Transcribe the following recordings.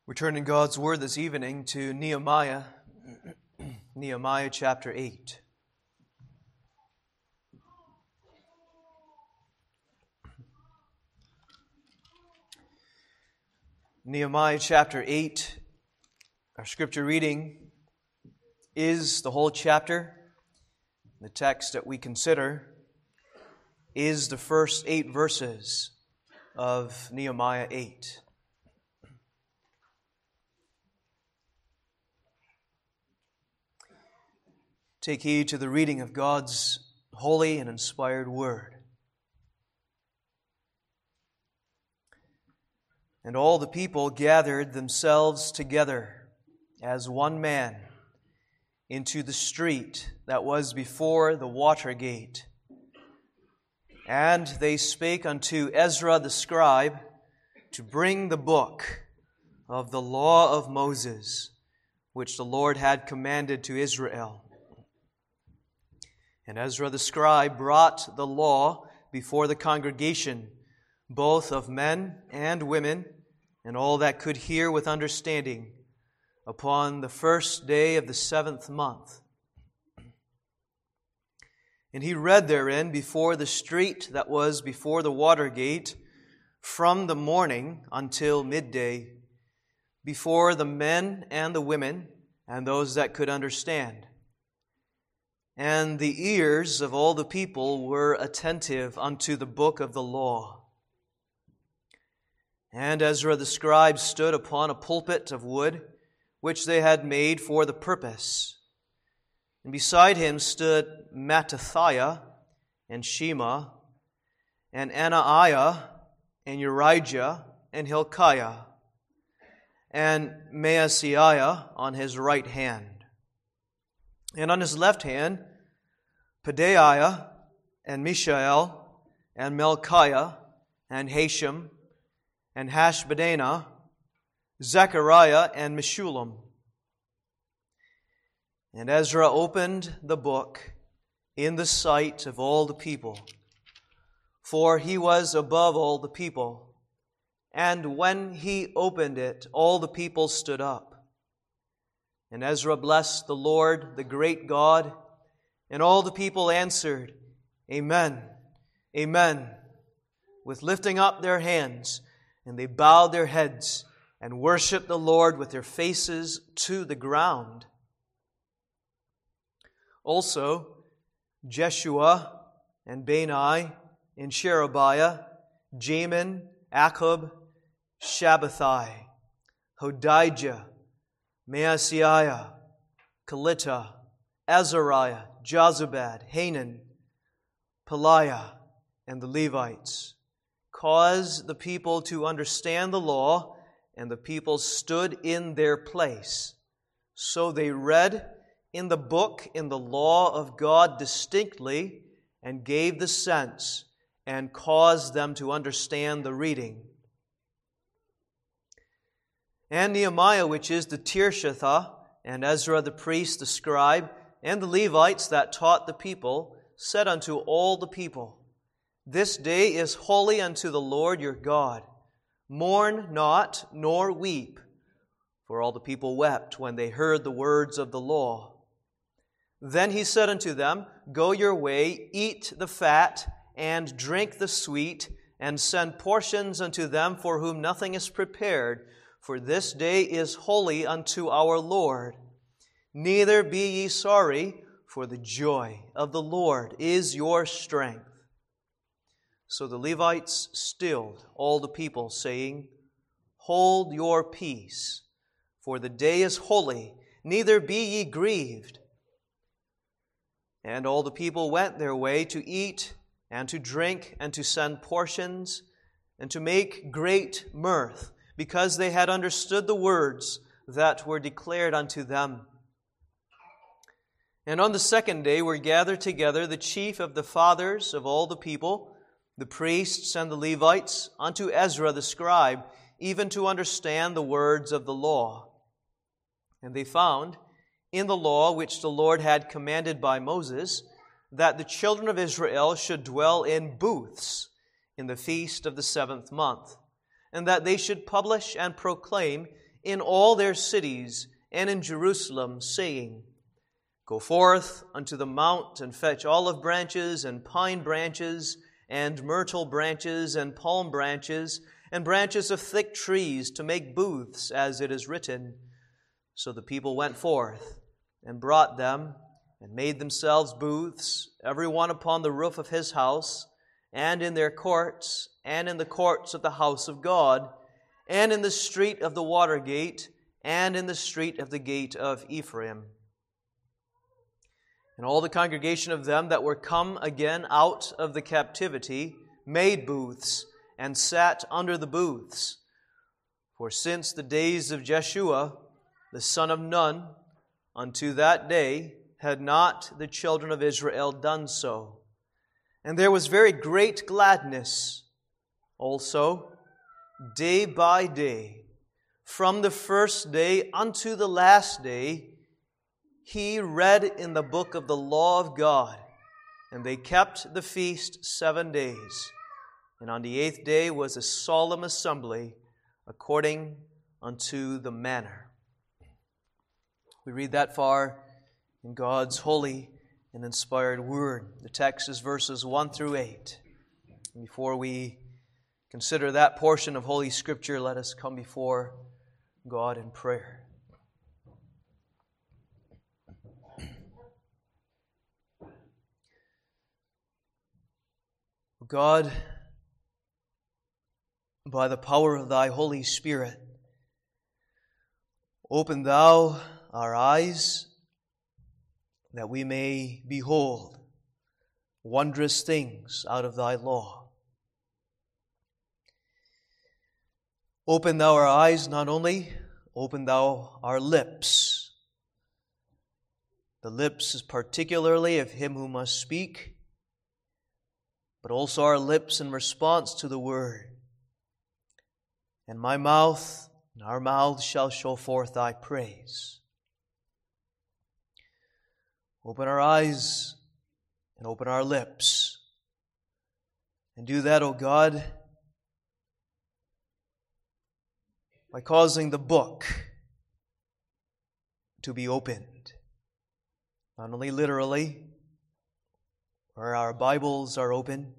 We turn in God's Word this evening to Nehemiah, Nehemiah chapter 8. Nehemiah chapter 8, our scripture reading is the whole chapter. The text that we consider is the first 8 verses of Nehemiah 8. Take heed to the reading of God's holy and inspired Word. And all the people gathered themselves together as one man into the street that was before the water gate. And they spake unto Ezra the scribe to bring the book of the law of Moses, which the Lord had commanded to Israel. And Ezra the scribe brought the law before the congregation, both of men and women, and all that could hear with understanding, upon the first day of the 7th month. And he read therein before the street that was before the water gate, from the morning until midday, before the men and the women, and those that could understand. And the ears of all the people were attentive unto the book of the law. And Ezra the scribe stood upon a pulpit of wood, which they had made for the purpose. And beside him stood Mattithiah, and Shema, and Anaiah, and Urijah, and Hilkiah, and Maaseiah on his right hand. And on his left hand, Pedaiah, and Mishael, and Melchiah, and Hashem, and Hashbaddanah, Zechariah, and Meshullam. And Ezra opened the book in the sight of all the people, for he was above all the people. And when he opened it, all the people stood up. And Ezra blessed the Lord, the great God, and all the people answered, Amen, Amen, with lifting up their hands, and they bowed their heads and worshiped the Lord with their faces to the ground. Also, Jeshua and Bani and Sherebiah, Jamin, Akkub, Shabbathai, Hodijah, Maaseiah, Kelita, Azariah, Jozabad, Hanan, Pelaiah, and the Levites caused the people to understand the law, and the people stood in their place. So they read in the book in the law of God distinctly, and gave the sense, and caused them to understand the reading. And Nehemiah, which is the Tirshatha, and Ezra the priest, the scribe, and the Levites that taught the people, said unto all the people, This day is holy unto the Lord your God. Mourn not, nor weep. For all the people wept when they heard the words of the law. Then he said unto them, Go your way, eat the fat, and drink the sweet, and send portions unto them for whom nothing is prepared, for this day is holy unto our Lord. Neither be ye sorry, for the joy of the Lord is your strength. So the Levites stilled all the people, saying, Hold your peace, for the day is holy, neither be ye grieved. And all the people went their way to eat and to drink and to send portions and to make great mirth, because they had understood the words that were declared unto them. And on the second day were gathered together the chief of the fathers of all the people, the priests and the Levites, unto Ezra the scribe, even to understand the words of the law. And they found in the law which the Lord had commanded by Moses, that the children of Israel should dwell in booths in the feast of the 7th month, and that they should publish and proclaim in all their cities and in Jerusalem, saying, Go forth unto the mount, and fetch olive branches, and pine branches, and myrtle branches, and palm branches, and branches of thick trees, to make booths, as it is written. So the people went forth, and brought them, and made themselves booths, every one upon the roof of his house, and in their courts, and in the courts of the house of God, and in the street of the water gate, and in the street of the gate of Ephraim. And all the congregation of them that were come again out of the captivity made booths, and sat under the booths. For since the days of Jeshua, the son of Nun, unto that day had not the children of Israel done so. And there was very great gladness also, day by day, from the first day unto the last day. He read in the book of the law of God, and they kept the feast 7 days. And on the 8th day was a solemn assembly, according unto the manner. We read that far in God's holy and inspired word. The text is verses 1 through 8. And before we consider that portion of Holy Scripture, let us come before God in prayer. God, by the power of Thy Holy Spirit, open Thou our eyes, that we may behold wondrous things out of Thy law. Open Thou our eyes, not only, open Thou our lips. The lips is particularly of him who must speak, but also our lips in response to the word. And my mouth and our mouths shall show forth Thy praise. Open our eyes and open our lips. And do that, O God, by causing the book to be opened. Not only literally, where our Bibles are open,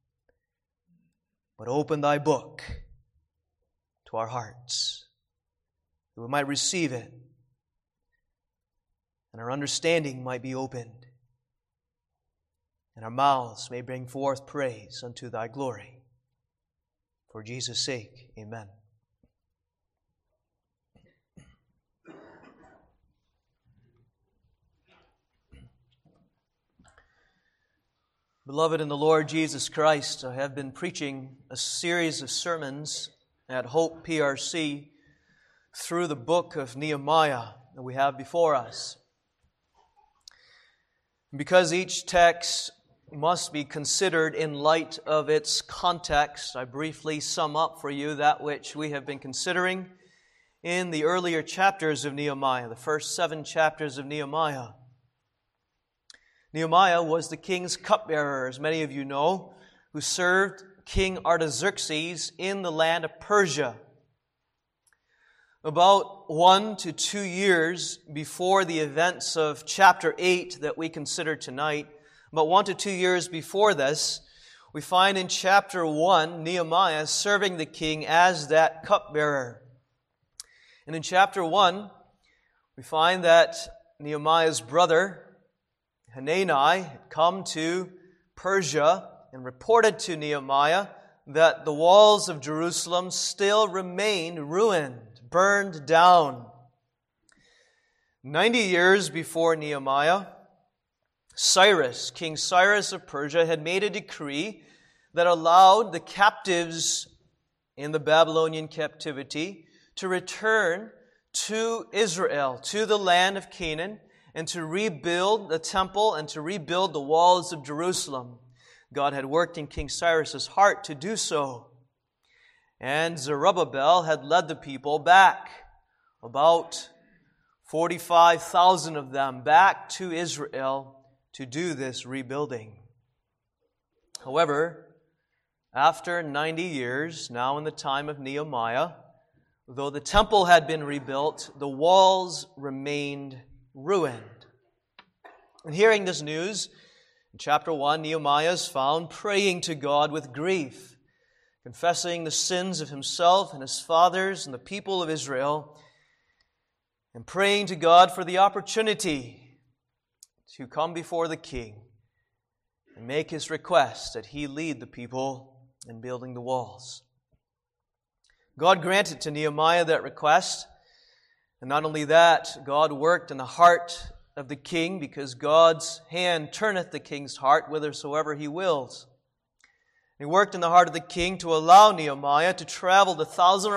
but open Thy book to our hearts, that we might receive it, and our understanding might be opened, and our mouths may bring forth praise unto Thy glory. For Jesus' sake, amen. Beloved in the Lord Jesus Christ, I have been preaching a series of sermons at Hope PRC through the book of Nehemiah that we have before us. Because each text must be considered in light of its context, I briefly sum up for you that which we have been considering in the earlier chapters of Nehemiah, the first 7 chapters of Nehemiah. Nehemiah was the king's cupbearer, as many of you know, who served King Artaxerxes in the land of Persia. About 1 to 2 years before the events of chapter 8 that we consider tonight, about 1 to 2 years before this, we find in chapter 1 Nehemiah serving the king as that cupbearer. And in chapter 1, we find that Nehemiah's brother Hanani had come to Persia and reported to Nehemiah that the walls of Jerusalem still remained ruined, burned down. 90 years before Nehemiah, King Cyrus of Persia, had made a decree that allowed the captives in the Babylonian captivity to return to Israel, to the land of Canaan, and to rebuild the temple and to rebuild the walls of Jerusalem. God had worked in King Cyrus's heart to do so. And Zerubbabel had led the people back, about 45,000 of them, back to Israel to do this rebuilding. However, after 90 years, now in the time of Nehemiah, Though the temple had been rebuilt, the walls remained ruined. And hearing this news, in chapter 1, Nehemiah is found praying to God with grief, confessing the sins of himself and his fathers and the people of Israel, and praying to God for the opportunity to come before the king and make his request that he lead the people in building the walls. God granted to Nehemiah that request, and not only that, God worked in the heart of the king, because God's hand turneth the king's heart whithersoever he wills. He worked in the heart of the king to allow Nehemiah to travel the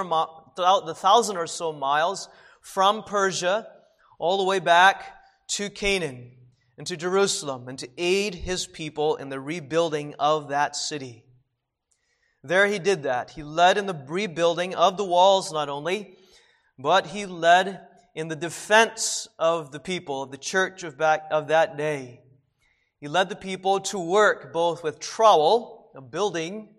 1,000 or so miles from Persia all the way back to Canaan and to Jerusalem, and to aid his people in the rebuilding of that city. There he did that. He led in the rebuilding of the walls not only, but he led in the defense of the people, of the church of that day. He led the people to work both with trowel, a building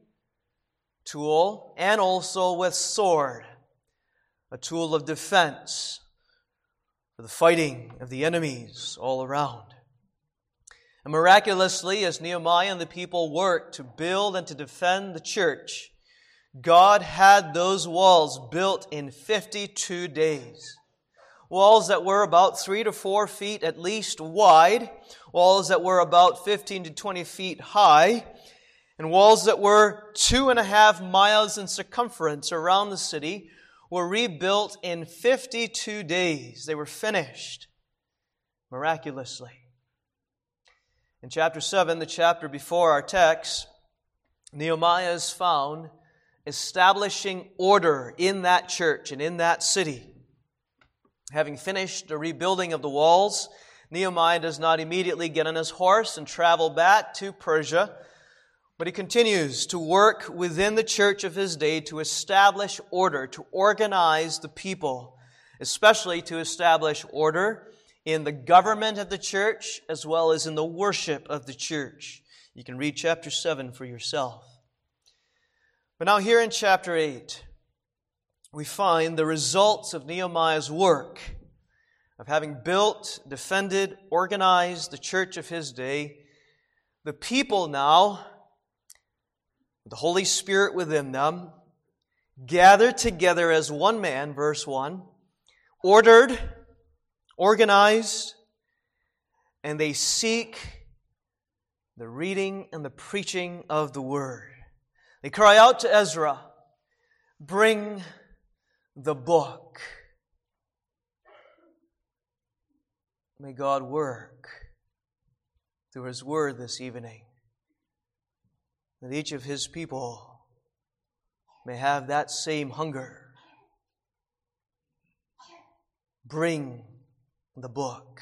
tool, and also with sword, a tool of defense for the fighting of the enemies all around. And miraculously, as Nehemiah and the people worked to build and to defend the church, God had those walls built in 52 days. Walls that were about 3 to 4 feet at least wide, walls that were about 15 to 20 feet high, and walls that were 2.5 miles in circumference around the city were rebuilt in 52 days. They were finished miraculously. In chapter 7, the chapter before our text, Nehemiah is found establishing order in that church and in that city. Having finished the rebuilding of the walls, Nehemiah does not immediately get on his horse and travel back to Persia, but he continues to work within the church of his day to establish order, to organize the people, especially to establish order in the government of the church as well as in the worship of the church. You can read chapter 7 for yourself. But now here in chapter 8, we find the results of Nehemiah's work of having built, defended, organized the church of his day. The people now, the Holy Spirit within them, gathered together as one man, verse 1, ordered, organized, and they seek the reading and the preaching of the Word. They cry out to Ezra, "Bring the book." May God work through His Word this evening, that each of His people may have that same hunger. Bring the book.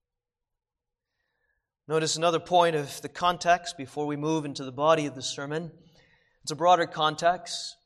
Notice another point of the context before we move into the body of the sermon. It's a broader context.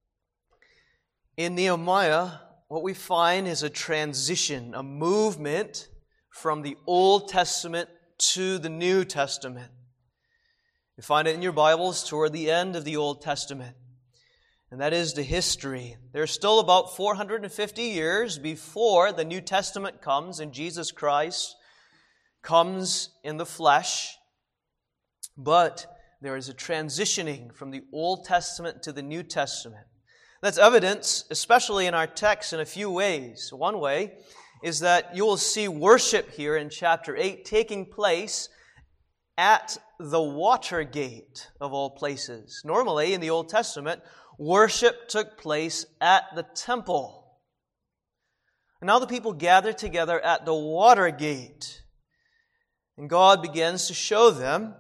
In Nehemiah, what we find is a transition, a movement from the Old Testament to the New Testament. You find it in your Bibles toward the end of the Old Testament. And that is the history. There's still about 450 years before the New Testament comes and Jesus Christ comes in the flesh. But there is a transitioning from the Old Testament to the New Testament. That's evidence, especially in our text, in a few ways. One way is that you will see worship here in chapter 8 taking place at the water gate of all places. Normally, in the Old Testament, worship took place at the temple. And now the people gather together at the water gate. And God begins to show them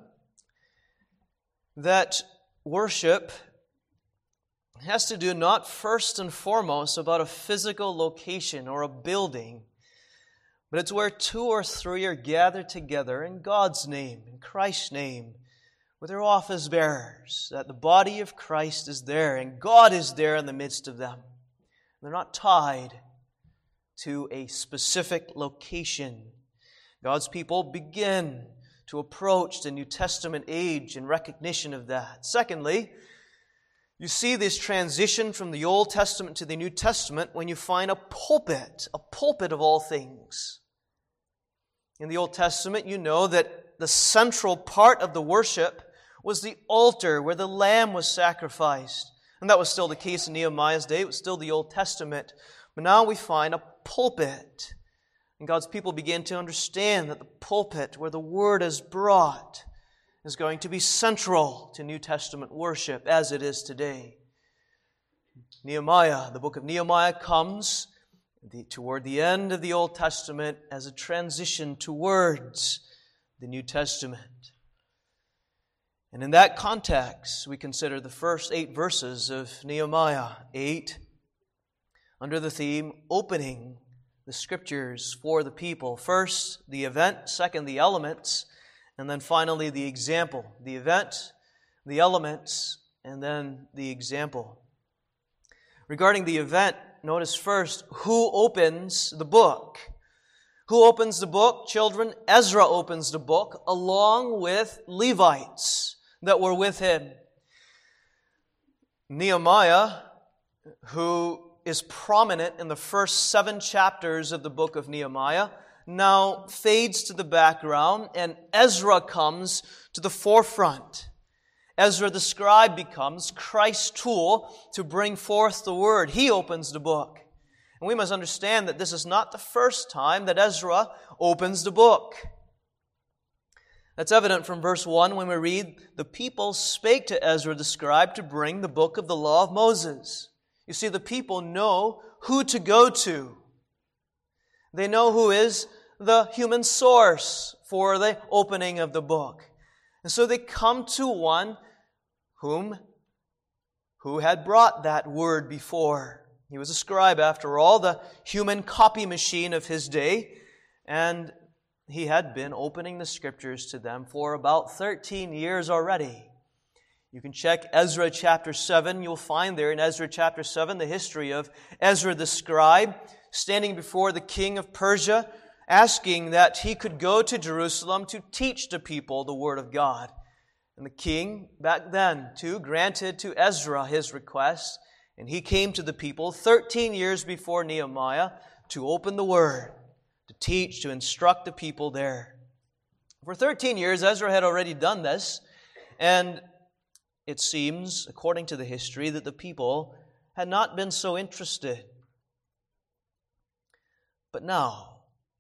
that worship has to do not first and foremost about a physical location or a building, but it's where 2 or 3 are gathered together in God's name, in Christ's name, with their office bearers, that the body of Christ is there and God is there in the midst of them. They're not tied to a specific location. God's people begin to approach the New Testament age in recognition of that. Secondly, You see this transition from the Old Testament to the New Testament when you find a pulpit of all things. In the Old Testament, you know that the central part of the worship was the altar where the lamb was sacrificed. And that was still the case in Nehemiah's day. It was still the Old Testament. But now we find a pulpit. And God's people begin to understand that the pulpit where the Word is brought is going to be central to New Testament worship as it is today. Nehemiah, the book of Nehemiah comes toward the end of the Old Testament as a transition towards the New Testament. And in that context, we consider the first 8 verses of Nehemiah 8 under the theme, opening the Scriptures for the people. First, the event. Second, the elements. And then finally, the example. The event, the elements, and then the example. Regarding the event, notice first, who opens the book? Who opens the book? Children, Ezra opens the book along with Levites that were with him. Nehemiah, who is prominent in the first 7 chapters of the book of Nehemiah, now fades to the background, and Ezra comes to the forefront. Ezra the scribe becomes Christ's tool to bring forth the Word. He opens the book. And we must understand that this is not the first time that Ezra opens the book. That's evident from verse 1 when we read, "The people spake to Ezra the scribe to bring the book of the law of Moses." You see, the people know who to go to. They know who is the human source for the opening of the book. And so they come to one who had brought that word before. He was a scribe, after all, the human copy machine of his day, and he had been opening the Scriptures to them for about 13 years already. You can check Ezra chapter 7. You'll find there in Ezra chapter 7 the history of Ezra the scribe standing before the king of Persia, asking that he could go to Jerusalem to teach the people the Word of God. And the king, back then, too, granted to Ezra his request, and he came to the people 13 years before Nehemiah to open the Word, to teach, to instruct the people there. For 13 years, Ezra had already done this, and it seems, according to the history, that the people had not been so interested. But now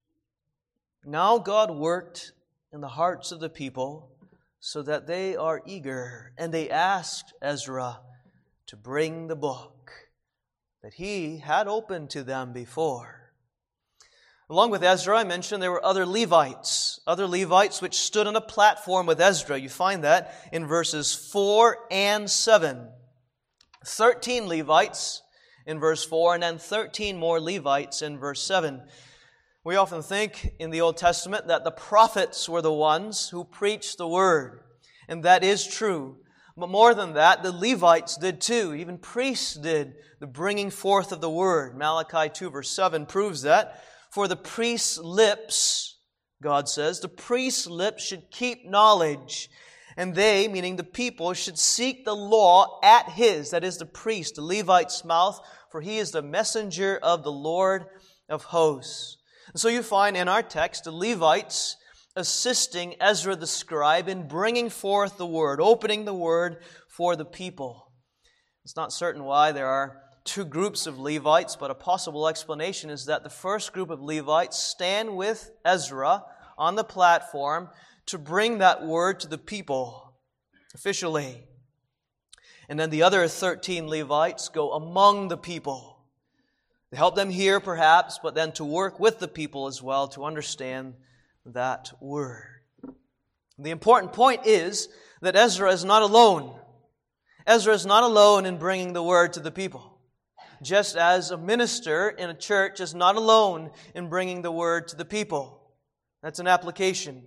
God worked in the hearts of the people so that they are eager, and they asked Ezra to bring the book that he had opened to them before. Along with Ezra, I mentioned there were other Levites which stood on a platform with Ezra. You find that in verses 4 and 7. 13 Levites in verse 4, and then 13 more Levites in verse 7. We often think in the Old Testament that the prophets were the ones who preached the Word, and that is true. But more than that, the Levites did too. Even priests did the bringing forth of the Word. Malachi 2 verse 7 proves that. For the priest's lips, God says, the priest's lips should keep knowledge, and they, meaning the people, should seek the law at his, that is the priest, the Levite's mouth, for he is the messenger of the Lord of hosts. And so you find in our text the Levites assisting Ezra the scribe in bringing forth the Word, opening the Word for the people. It's not certain why there are 2 groups of Levites, but a possible explanation is that the first group of Levites stand with Ezra on the platform to bring that Word to the people officially. And then the other 13 Levites go among the people. They help them hear, perhaps, but then to work with the people as well to understand that Word. The important point is that Ezra is not alone. Ezra is not alone in bringing the Word to the people. Just as a minister in a church is not alone in bringing the Word to the people. That's an application.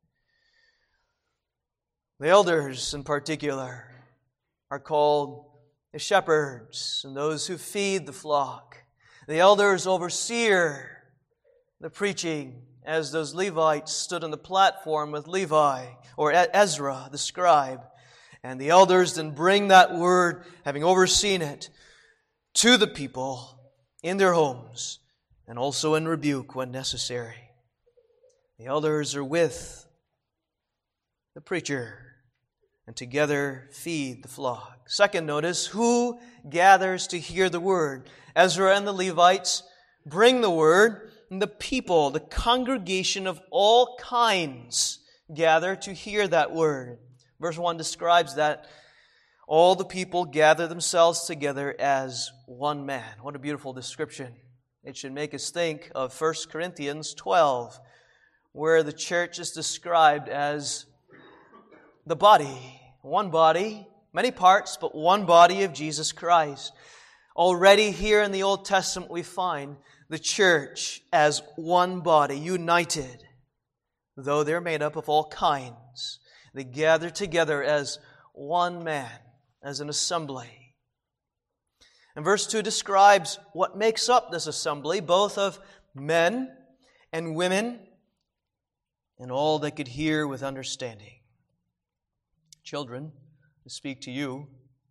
The elders, in particular, are called the shepherds and those who feed the flock. The elders overseer the preaching, as those Levites stood on the platform with Levi, or Ezra, the scribe. And the elders then bring that word, having overseen it, to the people in their homes and also in rebuke when necessary. The elders are with the preacher and together feed the flock. Second, notice who gathers to hear the word. Ezra and the Levites bring the word, and the people, the congregation of all kinds, gather to hear that word. Verse 1 describes that all the people gather themselves together as one man. What a beautiful description. It should make us think of 1 Corinthians 12, where the church is described as the body. One body, many parts, but one body of Jesus Christ. Already here in the Old Testament we find the church as one body, united. Though they're made up of all kinds, they gather together as one man, as an assembly. And verse 2 describes what makes up this assembly, both of men and women, and all that could hear with understanding. Children, I speak to you.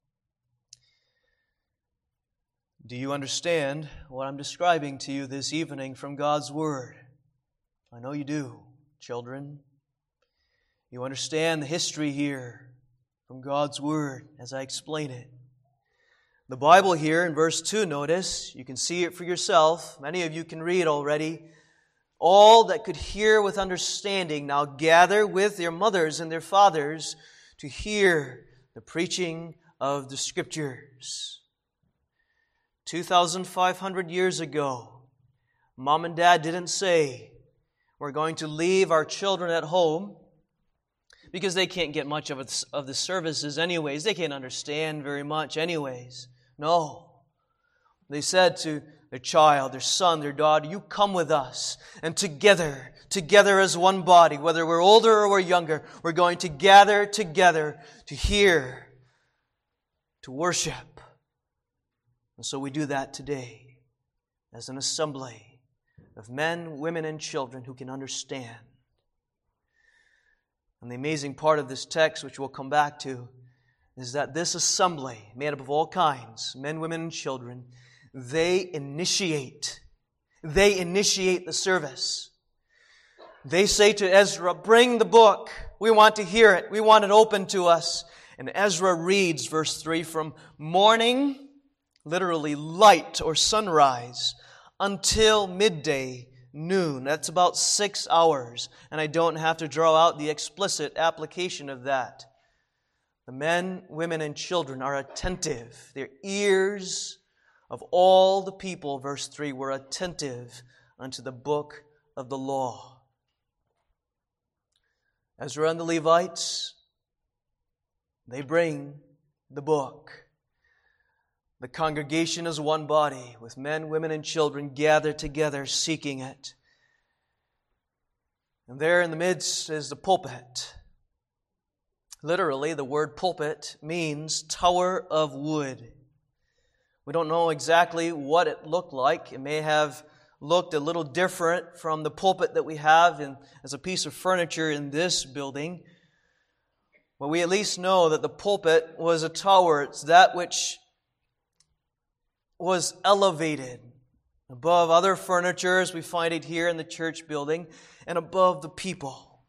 Do you understand what I'm describing to you this evening from God's Word? I know you do, children. You understand the history here from God's Word as I explain it. The Bible here in verse 2, notice, you can see it for yourself. Many of you can read already. All that could hear with understanding now gather with their mothers and their fathers to hear the preaching of the Scriptures. 2,500 years ago, Mom and Dad didn't say, we're going to leave our children at home because they can't get much of the services anyways. They can't understand very much anyways. No. They said to their child, their son, their daughter, you come with us. And together as one body, whether we're older or we're younger, we're going to gather together to hear, to worship. And so we do that today as an assembly of men, women, and children who can understand. And the amazing part of this text, which we'll come back to, is that this assembly, made up of all kinds, men, women, and children, they initiate the service. They say to Ezra, bring the book. We want to hear it. We want it open to us. And Ezra reads, verse 3, from morning, literally light or sunrise, until midday, noon. That's about 6 hours. And I don't have to draw out the explicit application of that. The men, women, and children are attentive. Their ears of all the people, verse 3, were attentive unto the book of the law. Ezra and the Levites, they bring the book. The congregation is one body, with men, women, and children gathered together seeking it. And there in the midst is the pulpit. Literally, the word pulpit means tower of wood. We don't know exactly what it looked like. It may have looked a little different from the pulpit that we have as a piece of furniture in this building. But we at least know that the pulpit was a tower. It's that which was elevated above other furniture as we find it here in the church building and above the people.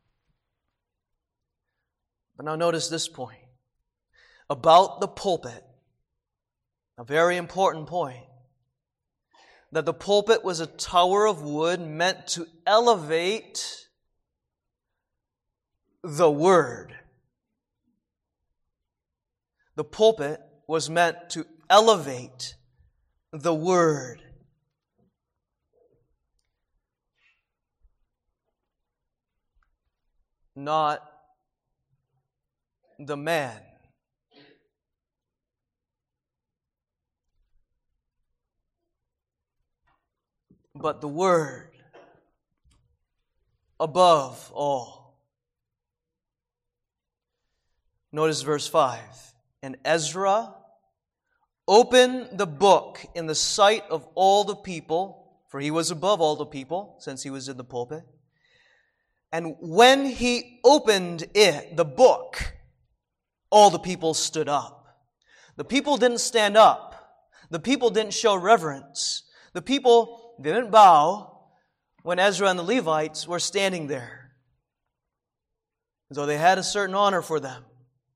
But now notice this point. About the pulpit, a very important point, that the pulpit was a tower of wood meant to elevate the Word. The pulpit was meant to elevate the Word. Not the man. But the Word above all. Notice verse 5. And Ezra opened the book in the sight of all the people, for he was above all the people, since he was in the pulpit. And when he opened it, the book, all the people stood up. The people didn't stand up. The people didn't show reverence. The people didn't bow when Ezra and the Levites were standing there. So they had a certain honor for them.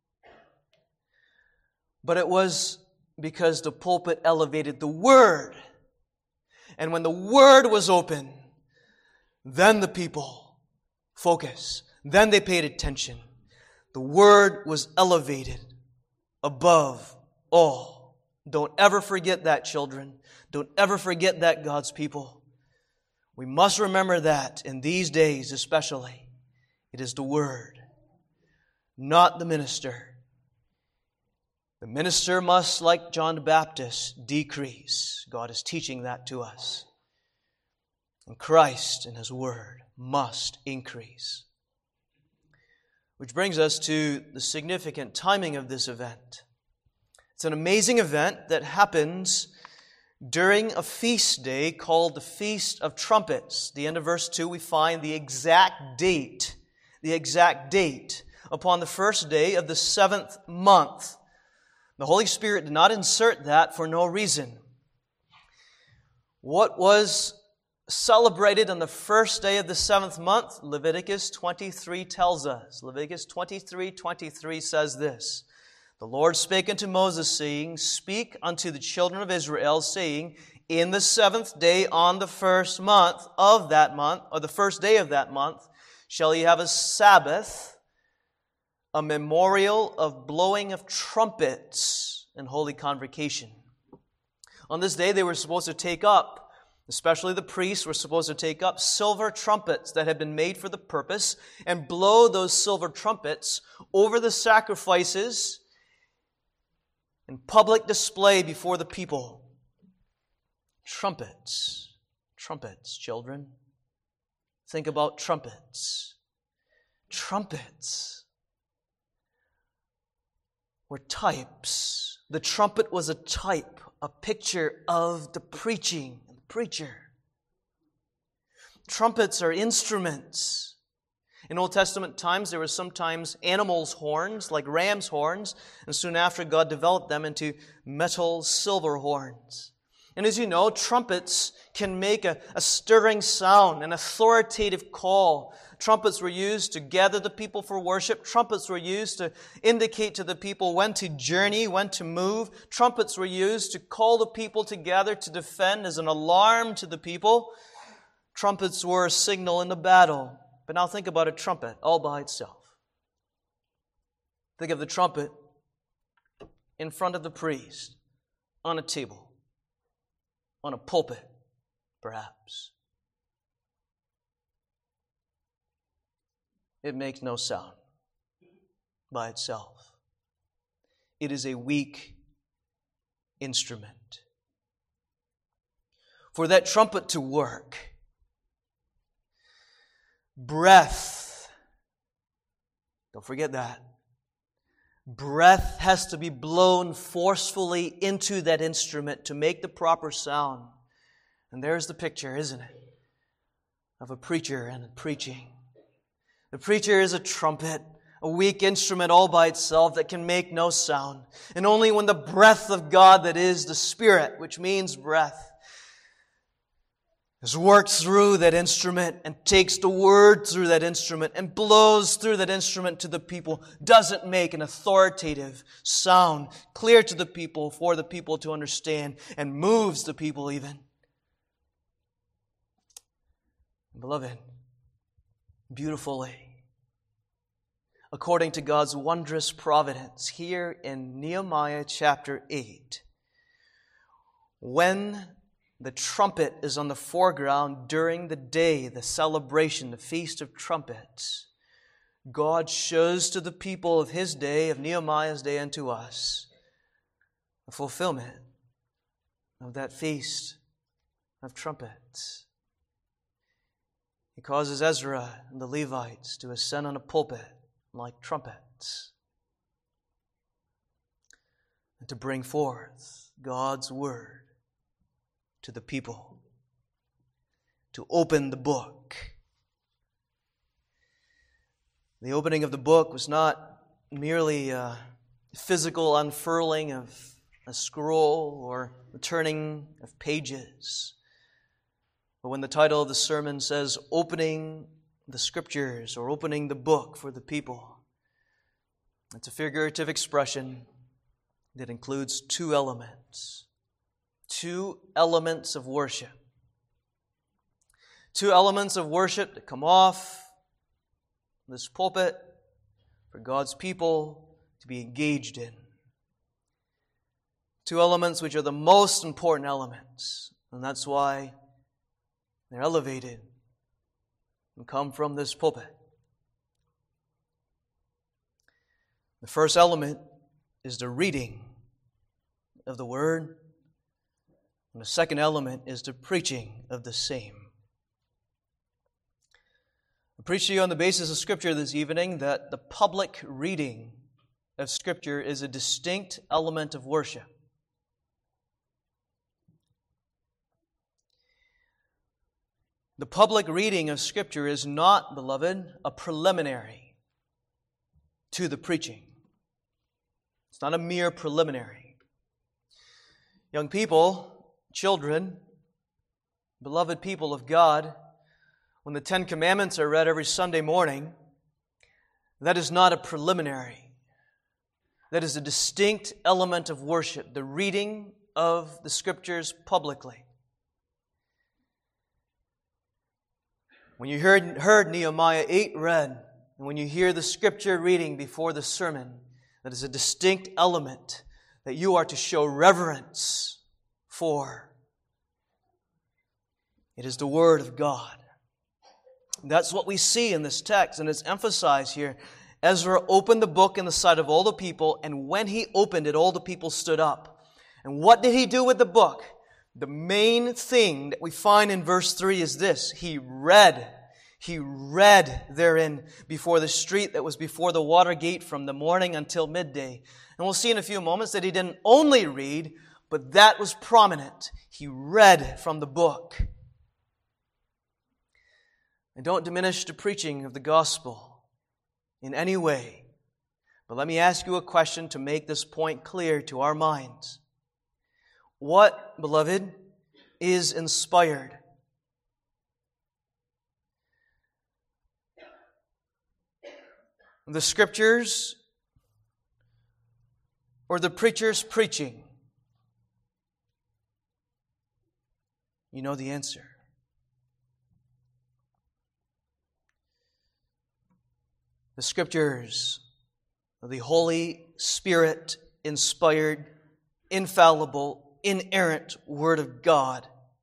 But it was because the pulpit elevated the Word. And when the Word was open, then the people focused. Then they paid attention. The Word was elevated above all. Don't ever forget that, children. Don't ever forget that, God's people. We must remember that in these days especially. It is the Word, not the minister. The minister must, like John the Baptist, decrease. God is teaching that to us. And Christ and His Word must increase. Which brings us to the significant timing of this event. It's an amazing event that happens during a feast day called the Feast of Trumpets. At the end of verse 2, we find the exact date. Upon the first day of the 7th month. The Holy Spirit did not insert that for no reason. What was celebrated on the first day of the 7th month? Leviticus 23 tells us. Leviticus 23:23 says this. The Lord spake unto Moses, saying, Speak unto the children of Israel, saying, In the 7th day on the first month of that month, or the first day of that month, shall ye have a Sabbath, a memorial of blowing of trumpets and holy convocation. On this day they were supposed to take up, especially the priests were supposed to take up silver trumpets that had been made for the purpose and blow those silver trumpets over the sacrifices in public display before the people. Trumpets, children. Think about trumpets. Trumpets were types. The trumpet was a type, a picture of the preacher. Trumpets are instruments. In Old Testament times, there were sometimes animals' horns, like ram's horns, and soon after God developed them into metal silver horns. And as you know, trumpets can make a stirring sound, an authoritative call. Trumpets were used to gather the people for worship. Trumpets were used to indicate to the people when to journey, when to move. Trumpets were used to call the people together to defend as an alarm to the people. Trumpets were a signal in the battle. But now think about a trumpet all by itself. Think of the trumpet in front of the priest, on a table, on a pulpit, perhaps. It makes no sound by itself. It is a weak instrument. For that trumpet to work, breath, don't forget that. Breath has to be blown forcefully into that instrument to make the proper sound. And there's the picture, isn't it? Of a preacher and preaching. The preacher is a trumpet, a weak instrument all by itself that can make no sound. And only when the breath of God, that is the Spirit, which means breath, has worked through that instrument and takes the Word through that instrument and blows through that instrument to the people, doesn't make an authoritative sound clear to the people for the people to understand and moves the people even. Beloved, beautifully, according to God's wondrous providence, here in Nehemiah chapter 8, when the trumpet is on the foreground during the day, the celebration, the Feast of Trumpets, God shows to the people of His day, of Nehemiah's day, and to us, the fulfillment of that Feast of Trumpets. He causes Ezra and the Levites to ascend on a pulpit like trumpets and to bring forth God's Word to the people, to open the book. The opening of the book was not merely physical unfurling of a scroll or the turning of pages. But when the title of the sermon says, opening the Scriptures or opening the book for the people, it's a figurative expression that includes two elements of worship. Two elements of worship that come off this pulpit for God's people to be engaged in. Two elements which are the most important elements, and that's why they're elevated and come from this pulpit. The first element is the reading of the Word, and the second element is the preaching of the same. I preach to you on the basis of Scripture this evening that the public reading of Scripture is a distinct element of worship. The public reading of Scripture is not, beloved, a preliminary to the preaching. It's not a mere preliminary. Young people, children, beloved people of God, when the Ten Commandments are read every Sunday morning, that is not a preliminary. That is a distinct element of worship, the reading of the Scriptures publicly. When you heard Nehemiah 8 read, and when you hear the Scripture reading before the sermon, that is a distinct element that you are to show reverence for. It is the Word of God. That's what we see in this text, and it's emphasized here. Ezra opened the book in the sight of all the people, and when he opened it, all the people stood up. And what did he do with the book? The main thing that we find in verse 3 is this. He read therein before the street that was before the water gate from the morning until midday. And we'll see in a few moments that he didn't only read, but that was prominent. He read from the book. And don't diminish the preaching of the gospel in any way. But let me ask you a question to make this point clear to our minds. What, beloved, is inspired? The Scriptures or the preacher's preaching? You know the answer. The Scriptures are the Holy Spirit inspired, infallible, inerrant Word of God.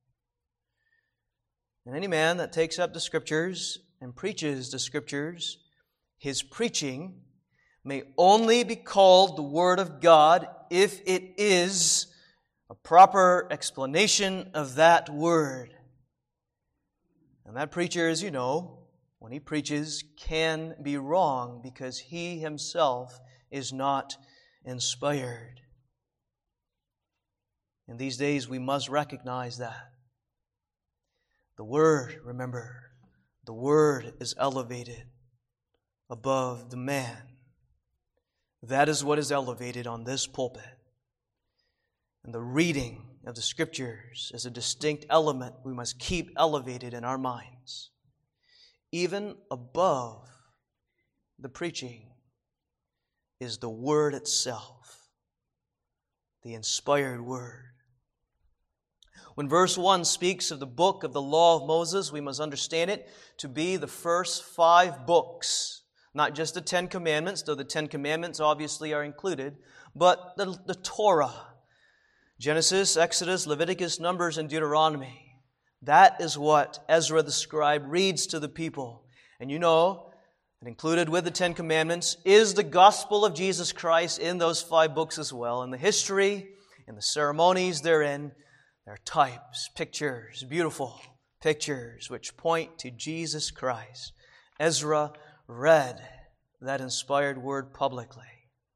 And any man that takes up the Scriptures and preaches the Scriptures, his preaching may only be called the Word of God if it is a proper explanation of that Word. And that preacher, as you know, when he preaches, can be wrong because he himself is not inspired. In these days, we must recognize that. The Word, remember, the Word is elevated above the man. That is what is elevated on this pulpit. And the reading of the Scriptures is a distinct element we must keep elevated in our minds. Even above the preaching is the Word itself, the inspired Word. When verse 1 speaks of the book of the law of Moses, we must understand it to be the first 5 books. Not just the 10 Commandments, though the 10 Commandments obviously are included, but the Torah. Genesis, Exodus, Leviticus, Numbers, and Deuteronomy. That is what Ezra the scribe reads to the people. And you know, and included with the 10 Commandments is the gospel of Jesus Christ in those 5 books as well. And the history and the ceremonies therein, they're types, pictures, beautiful pictures which point to Jesus Christ. Ezra read that inspired word publicly.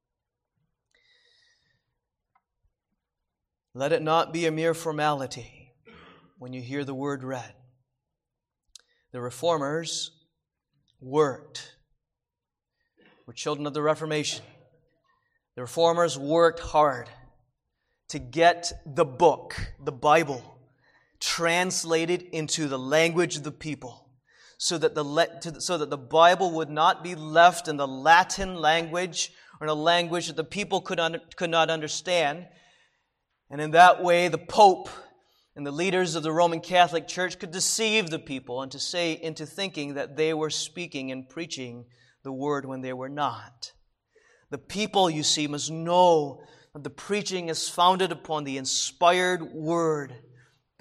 Let it not be a mere formality when you hear the word read. The Reformers were children of the Reformation. The Reformers worked hard to get the book, the Bible, translated into the language of the people, so that the Bible would not be left in the Latin language or in a language that the people could not understand. And in that way, the Pope and the leaders of the Roman Catholic Church could deceive the people into thinking that they were speaking and preaching the Word when they were not. The people, you see, must know that the preaching is founded upon the inspired Word. The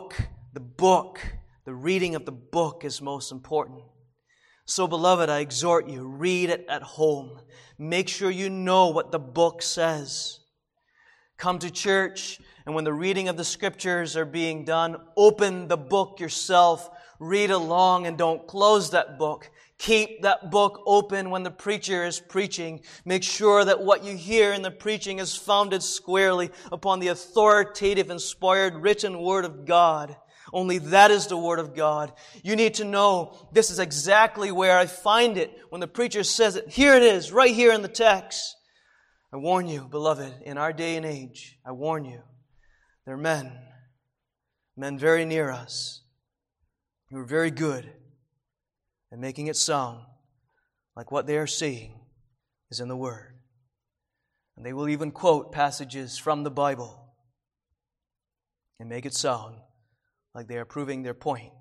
reading of the book is most important. So, beloved, I exhort you, read it at home. Make sure you know what the book says. Come to church, and when the reading of the Scriptures are being done, open the book yourself. Read along and don't close that book. Keep that book open when the preacher is preaching. Make sure that what you hear in the preaching is founded squarely upon the authoritative, inspired, written Word of God. Only that is the Word of God. You need to know this is exactly where I find it when the preacher says it. Here it is, right here in the text. I warn you, beloved, in our day and age, I warn you, there are men very near us, who are very good at making it sound like what they are seeing is in the Word. And they will even quote passages from the Bible and make it sound like they are proving their point.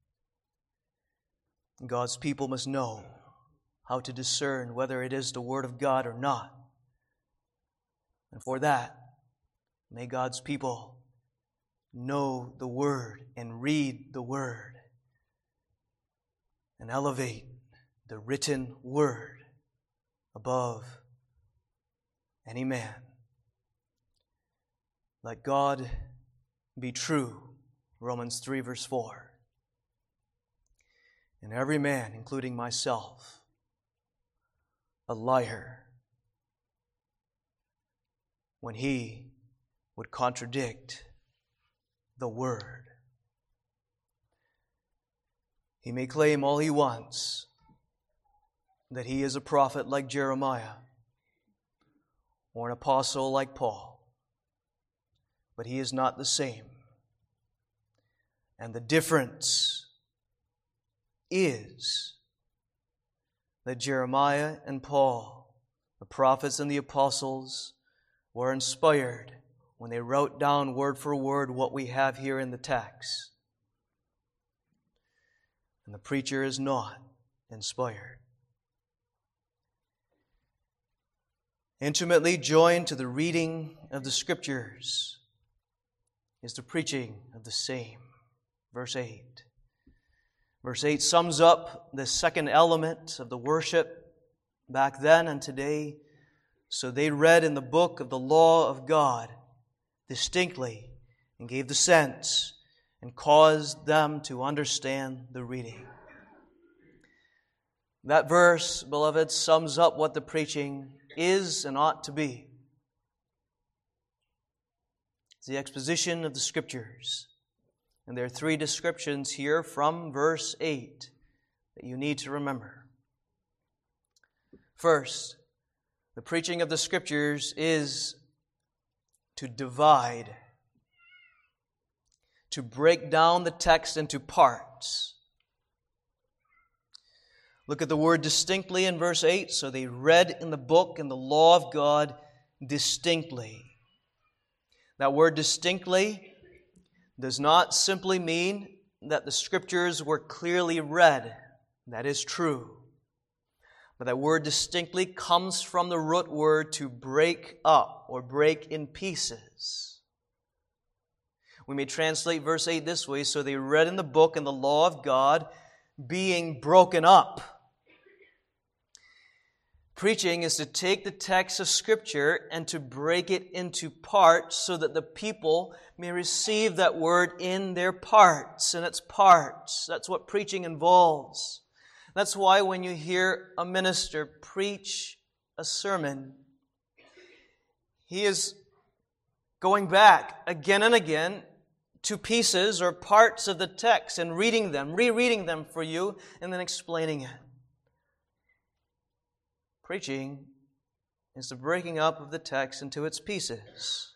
And God's people must know how to discern whether it is the Word of God or not. And for that, may God's people know the Word and read the Word and elevate the written Word above any man. Let God be true, Romans 3 verse 4. And every man, including myself, a liar when he would contradict the Word. He may claim all he wants, that he is a prophet like Jeremiah or an apostle like Paul, but he is not the same. And the difference is that Jeremiah and Paul, the prophets and the apostles, were inspired when they wrote down word for word what we have here in the text. And the preacher is not inspired. Intimately joined to the reading of the Scriptures is the preaching of the same. Verse 8. Verse 8 sums up the second element of the worship back then and today. So they read in the book of the law of God distinctly and gave the sense and caused them to understand the reading. That verse, beloved, sums up what the preaching is and ought to be. It's the exposition of the Scriptures. And there are three descriptions here from verse 8 that you need to remember. First, the preaching of the Scriptures is to divide, to break down the text into parts. Look at the word distinctly in verse 8. So they read in the book and the law of God distinctly. That word distinctly does not simply mean that the Scriptures were clearly read. That is true. But that word distinctly comes from the root word to break up or break in pieces. We may translate verse 8 this way: so they read in the book and the law of God being broken up. Preaching is to take the text of Scripture and to break it into parts so that the people may receive that word in their parts, in its parts. That's what preaching involves. That's why when you hear a minister preach a sermon, he is going back again and again to pieces or parts of the text and reading them, rereading them for you, and then explaining it. Preaching is the breaking up of the text into its pieces.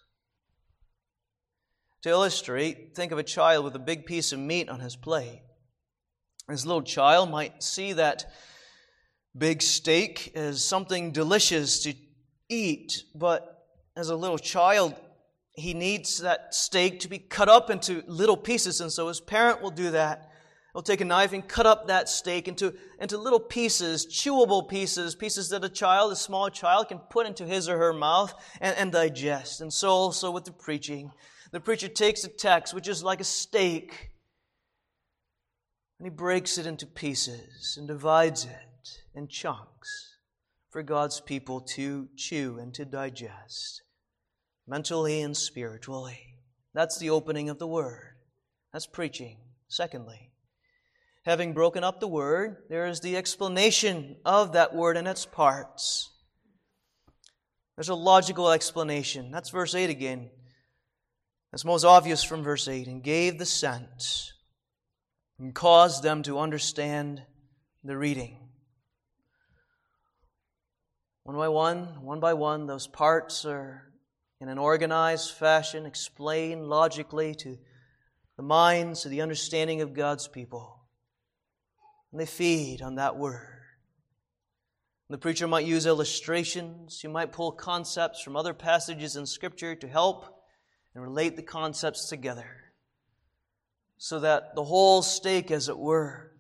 To illustrate, think of a child with a big piece of meat on his plate. This little child might see that big steak as something delicious to eat, but as a little child, he needs that steak to be cut up into little pieces, and so his parent will do that. He'll take a knife and cut up that steak into little pieces, chewable pieces, pieces that a small child can put into his or her mouth and digest. And so also with the preaching. The preacher takes a text, which is like a steak, and he breaks it into pieces and divides it in chunks for God's people to chew and to digest, mentally and spiritually. That's the opening of the Word. That's preaching. Secondly, having broken up the Word, there is the explanation of that Word and its parts. There's a logical explanation. That's verse 8 again. That's most obvious from verse 8. And gave the sense and caused them to understand the reading. One by one, those parts are in an organized fashion explained logically to the minds, to the understanding of God's people. And they feed on that Word. The preacher might use illustrations. He might pull concepts from other passages in Scripture to help and relate the concepts together so that the whole steak, as it were,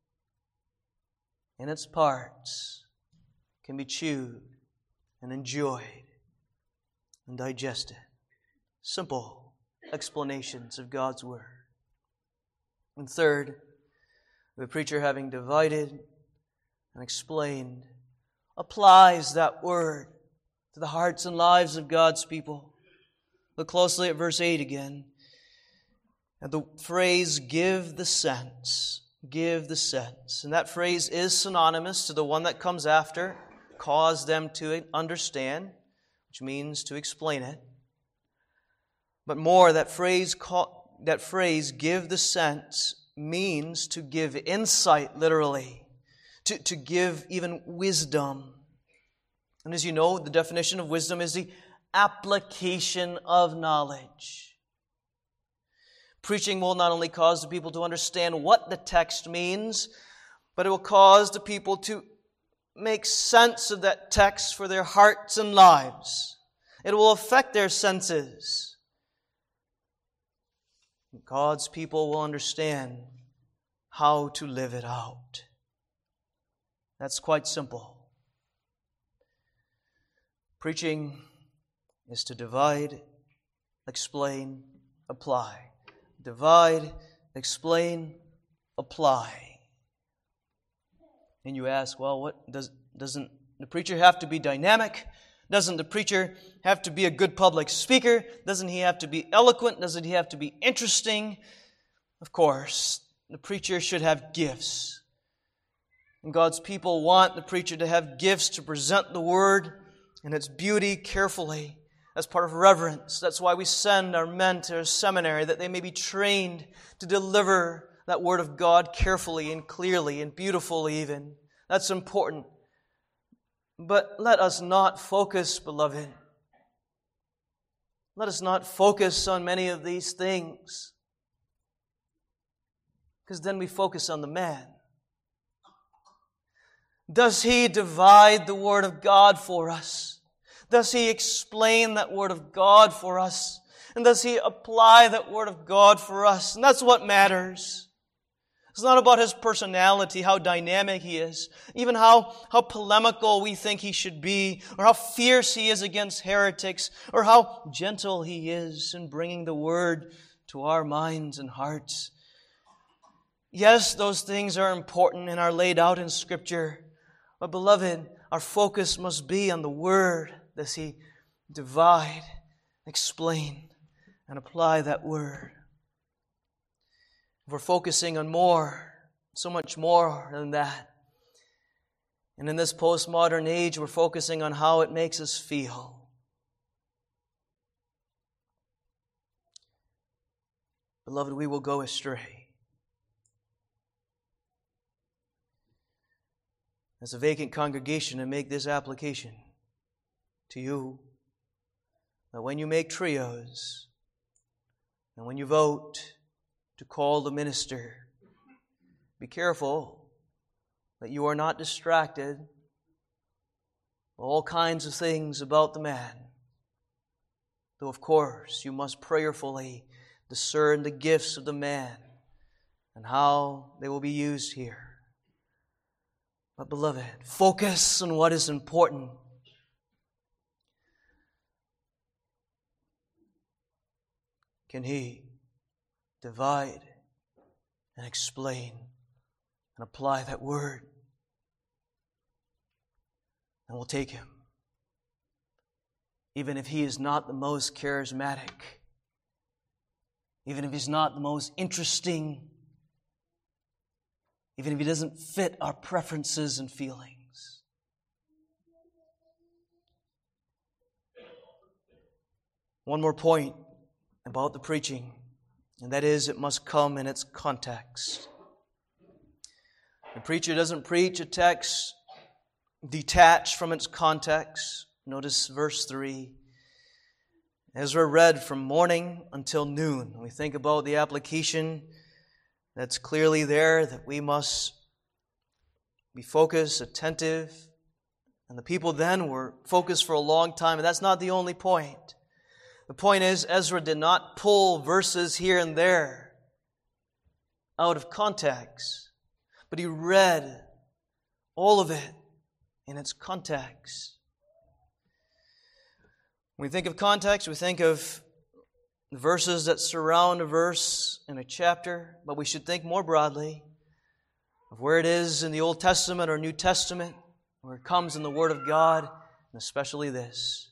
in its parts can be chewed and enjoyed and digested. Simple explanations of God's Word. And third, the preacher, having divided and explained, applies that Word to the hearts and lives of God's people. Look closely at verse 8 again. And the phrase, give the sense. Give the sense. And that phrase is synonymous to the one that comes after, cause them to understand, which means to explain it. But more, that phrase, give the sense, means to give insight, literally. To give even wisdom. And as you know, the definition of wisdom is the application of knowledge. Preaching will not only cause the people to understand what the text means, but it will cause the people to make sense of that text for their hearts and lives. It will affect their senses. God's people will understand how to live it out. That's quite simple. Preaching is to divide, explain, apply. Divide, explain, apply. And you ask, well, doesn't the preacher have to be dynamic? Doesn't the preacher have to be a good public speaker? Doesn't he have to be eloquent? Doesn't he have to be interesting? Of course, the preacher should have gifts. And God's people want the preacher to have gifts to present the Word and its beauty carefully. That's part of reverence. That's why we send our men to a seminary, that they may be trained to deliver that Word of God carefully and clearly and beautifully even. That's important. But let us not focus, beloved. Let us not focus on many of these things, because then we focus on the man. Does he divide the Word of God for us? Does he explain that Word of God for us? And does he apply that Word of God for us? And that's what matters. It's not about his personality, how dynamic he is, even how polemical we think he should be, or how fierce he is against heretics, or how gentle he is in bringing the Word to our minds and hearts. Yes, those things are important and are laid out in Scripture. But beloved, our focus must be on the Word. Does he divide, explain, and apply that Word? We're focusing on more, so much more than that. And in this postmodern age, we're focusing on how it makes us feel. Beloved, we will go astray. As a vacant congregation, and make this application. to you that when you make trios and when you vote to call the minister, be careful that you are not distracted by all kinds of things about the man. Though, of course, you must prayerfully discern the gifts of the man and how they will be used here. But, beloved, focus on what is important. Can he divide and explain and apply that word? And we'll take him. Even if he is not the most charismatic, even if he's not the most interesting, even if he doesn't fit our preferences and feelings. One more point about the preaching, and that is it must come in its context. The preacher doesn't preach a text detached from its context. Notice verse 3. Ezra read from morning until noon. We think about the application that's clearly there, that we must be focused, attentive. And the people then were focused for a long time, and that's not the only point. The point is, Ezra did not pull verses here and there out of context, but he read all of it in its context. When we think of context, we think of the verses that surround a verse in a chapter, but we should think more broadly of where it is in the Old Testament or New Testament, where it comes in the Word of God, and especially this.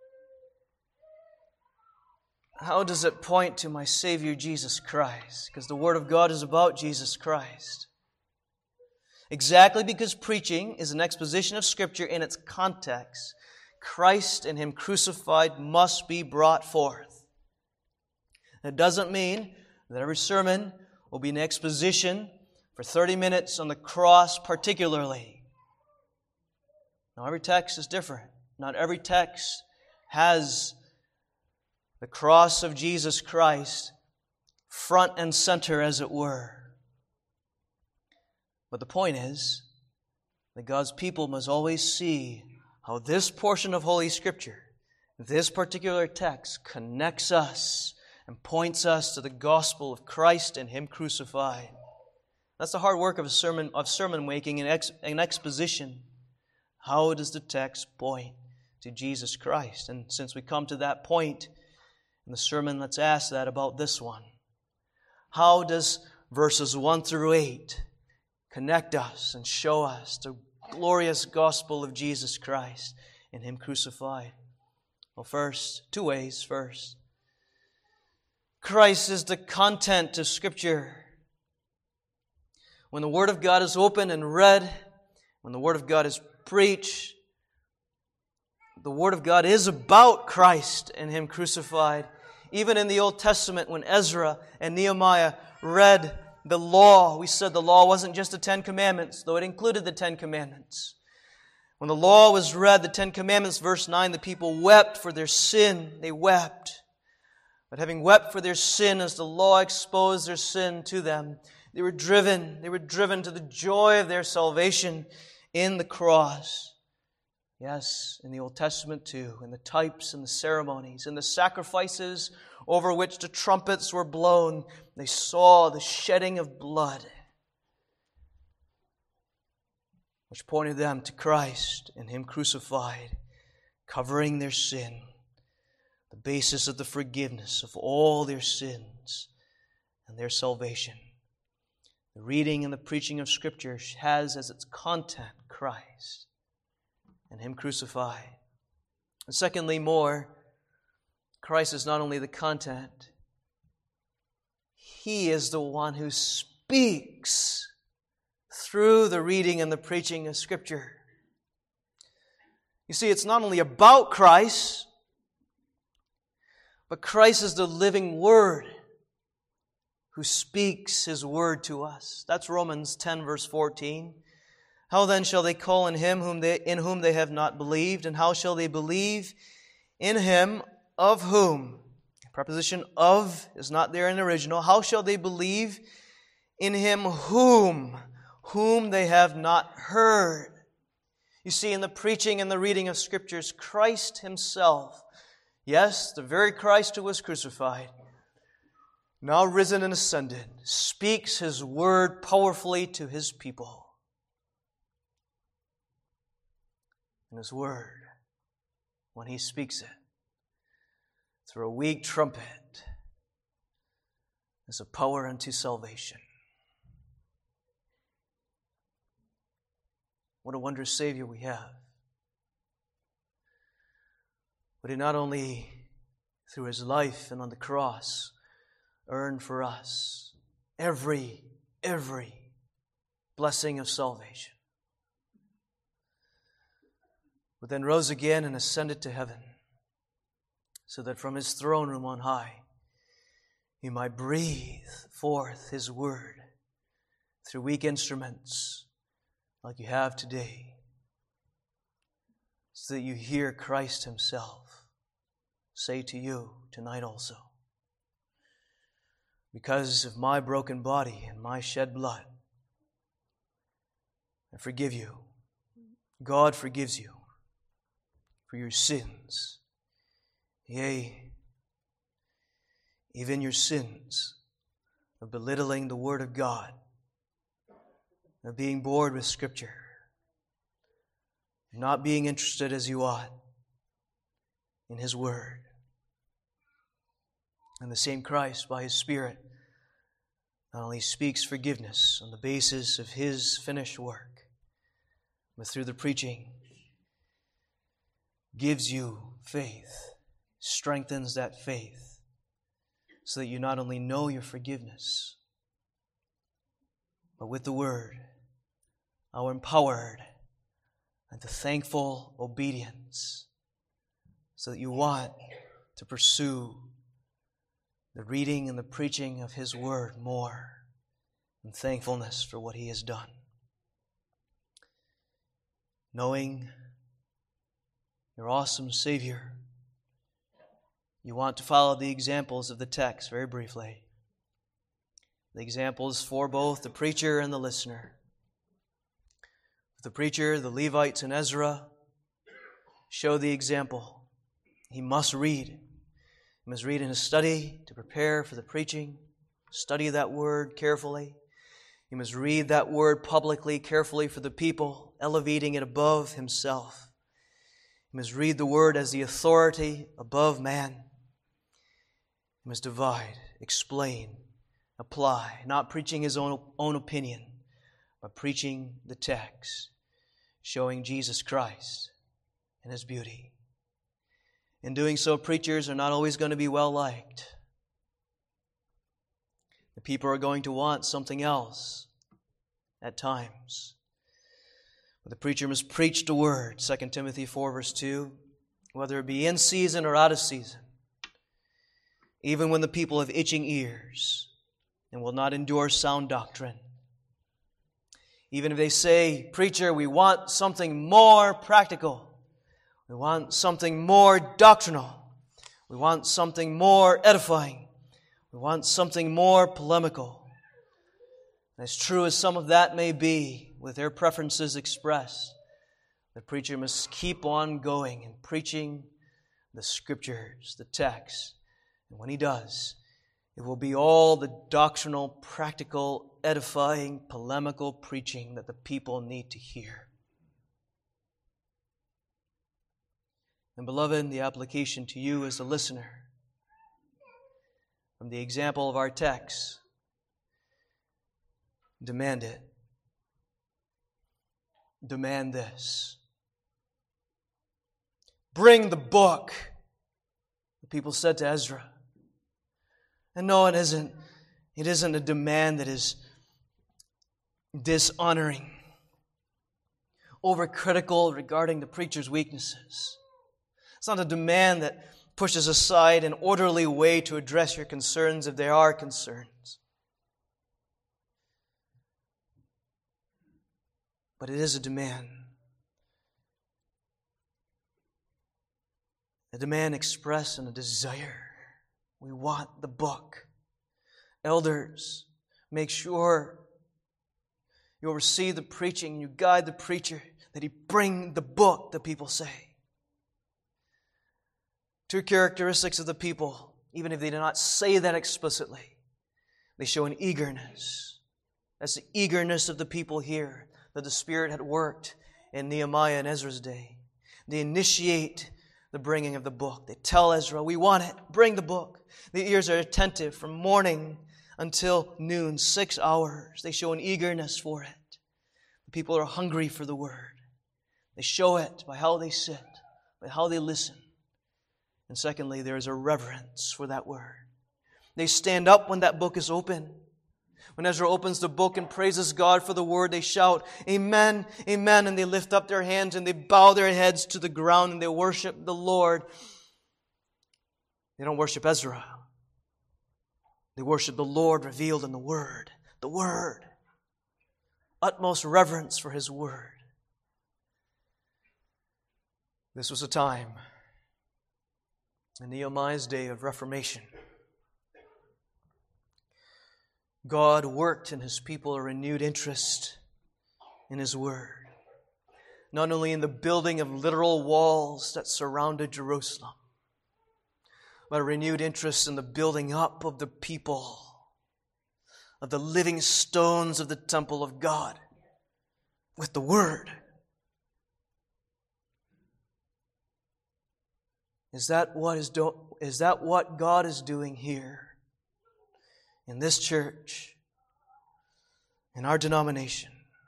How does it point to my Savior Jesus Christ? Because the Word of God is about Jesus Christ. Exactly because preaching is an exposition of Scripture in its context, Christ and Him crucified must be brought forth. It doesn't mean that every sermon will be an exposition for 30 minutes on the cross particularly. Now, every text is different. Not every text has the cross of Jesus Christ front and center, as it were. But the point is that God's people must always see how this portion of Holy Scripture, this particular text, connects us and points us to the gospel of Christ and Him crucified. That's the hard work of sermon making and exposition. How does the text point to Jesus Christ? And since we come to that point in the sermon, let's ask that about this one. How does verses 1 through 8 connect us and show us the glorious gospel of Jesus Christ and Him crucified? Well, first, two ways. First, Christ is the content of Scripture. When the Word of God is opened and read, when the Word of God is preached, the Word of God is about Christ and Him crucified. Even in the Old Testament, when Ezra and Nehemiah read the law, we said the law wasn't just the Ten Commandments, though it included the Ten Commandments. When the law was read, the Ten Commandments, verse 9, the people wept for their sin. They wept. But having wept for their sin, as the law exposed their sin to them, they were driven to the joy of their salvation in the cross. Yes, in the Old Testament too, in the types and the ceremonies, in the sacrifices over which the trumpets were blown, they saw the shedding of blood, which pointed them to Christ and Him crucified, covering their sin, the basis of the forgiveness of all their sins and their salvation. The reading and the preaching of Scripture has as its content Christ and Him crucified. And secondly, Christ is not only the content, He is the one who speaks through the reading and the preaching of Scripture. You see, it's not only about Christ, but Christ is the living Word who speaks His Word to us. That's Romans 10, verse 14. How then shall they call on him in whom they have not believed? And how shall they believe in him of whom? The preposition of is not there in the original. How shall they believe in him whom they have not heard? You see, in the preaching and the reading of Scriptures, Christ himself, yes, the very Christ who was crucified, now risen and ascended, speaks his word powerfully to his people. And his word, when he speaks it through a weak trumpet, is a power unto salvation. What a wondrous Savior we have. But he not only, through his life and on the cross, earned for us every blessing of salvation, but then rose again and ascended to heaven, so that from his throne room on high, he might breathe forth his word through weak instruments like you have today, so that you hear Christ himself say to you tonight also, because of my broken body and my shed blood, I forgive you. God forgives you for your sins. Yea, even your sins of belittling the Word of God, of being bored with Scripture, not being interested as you ought in His Word. And the same Christ, by His Spirit, not only speaks forgiveness on the basis of His finished work, but through the preaching, gives you faith, strengthens that faith, so that you not only know your forgiveness, but with the Word, are empowered unto thankful obedience, so that you want to pursue the reading and the preaching of His Word more in thankfulness for what He has done. Knowing your awesome Savior, you want to follow the examples of the text very briefly. The examples for both the preacher and the listener. The preacher, the Levites, and Ezra show the example. He must read. He must read in his study to prepare for the preaching. Study that word carefully. He must read that word publicly, carefully for the people, elevating it above himself. He must read the word as the authority above man. He must divide, explain, apply, not preaching his own opinion, but preaching the text, showing Jesus Christ and His beauty. In doing so, preachers are not always going to be well liked. The people are going to want something else at times. But the preacher must preach the word, 2 Timothy 4 verse 2, whether it be in season or out of season, even when the people have itching ears and will not endure sound doctrine. Even if they say, preacher, we want something more practical. We want something more doctrinal. We want something more edifying. We want something more polemical. As true as some of that may be, with their preferences expressed, the preacher must keep on going and preaching the Scriptures, the text. And when he does, it will be all the doctrinal, practical, edifying, polemical preaching that the people need to hear. And beloved, the application to you as a listener, from the example of our text, demand it. Demand this. Bring the book, the people said to Ezra. And no, it isn't a demand that is dishonoring, overcritical regarding the preacher's weaknesses. It's not a demand that pushes aside an orderly way to address your concerns if there are concerns. but it is a demand. A demand expressed in a desire. We want the book. Elders, make sure you oversee the preaching, you guide the preacher, that he bring the book, the people say. Two characteristics of the people, even if they do not say that explicitly, they show an eagerness. That's the eagerness of the people here that the Spirit had worked in Nehemiah and Ezra's day. They initiate the bringing of the book. They tell Ezra, we want it, bring the book. The ears are attentive from morning until noon, 6 hours. They show an eagerness for it. The people are hungry for the Word. They show it by how they sit, by how they listen. And secondly, there is a reverence for that Word. They stand up when that book is open. When Ezra opens the book and praises God for the Word, they shout, Amen, Amen, and they lift up their hands and they bow their heads to the ground and they worship the Lord. They don't worship Ezra. They worship the Lord revealed in the Word. The Word. Utmost reverence for His Word. This was a time in Nehemiah's day of Reformation. God worked in His people a renewed interest in His Word. Not only in the building of literal walls that surrounded Jerusalem, but a renewed interest in the building up of the people, of the living stones of the temple of God with the Word. Is that what God is doing here in this church, in our denomination?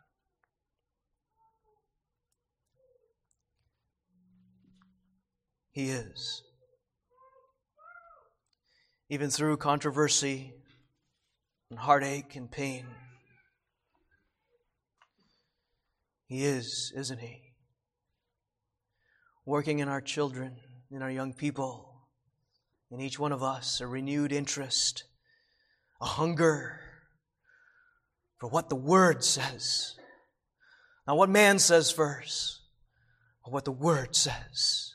He is. Even through controversy and heartache and pain. He is, isn't He? Working in our children, in our young people, in each one of us, a renewed interest, a hunger for what the Word says. Not what man says first, but what the Word says.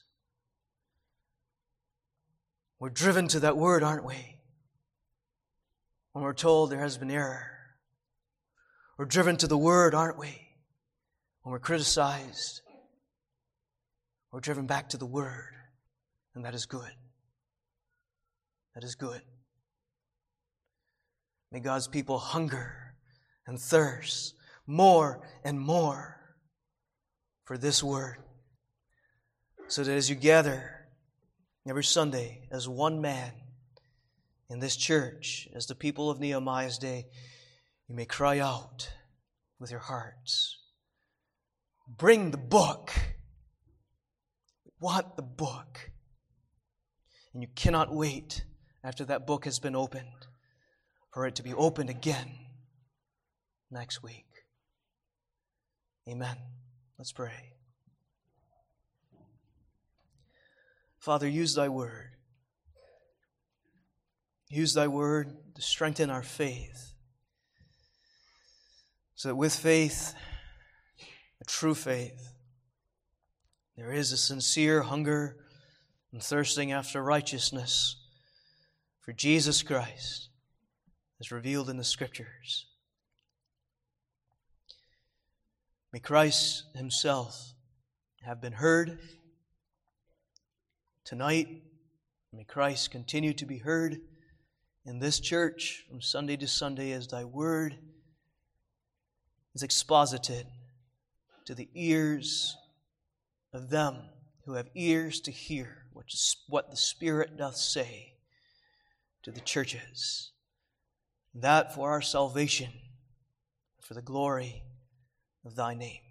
We're driven to that Word, aren't we? When we're told there has been error. We're driven to the Word, aren't we? When we're criticized. We're driven back to the Word. And that is good. That is good. May God's people hunger and thirst more and more for this Word. So that as you gather every Sunday as one man in this church, as the people of Nehemiah's day, you may cry out with your hearts, bring the book. We want the book. And you cannot wait after that book has been opened for it to be opened again next week. Amen. Let's pray. Father, use Thy Word. Use Thy Word to strengthen our faith, so that with faith, a true faith, there is a sincere hunger and thirsting after righteousness for Jesus Christ as revealed in the Scriptures. May Christ Himself have been heard tonight. May Christ continue to be heard in this church from Sunday to Sunday as Thy Word is exposited to the ears of them who have ears to hear what the Spirit doth say to the churches. That for our salvation, for the glory of Thy name.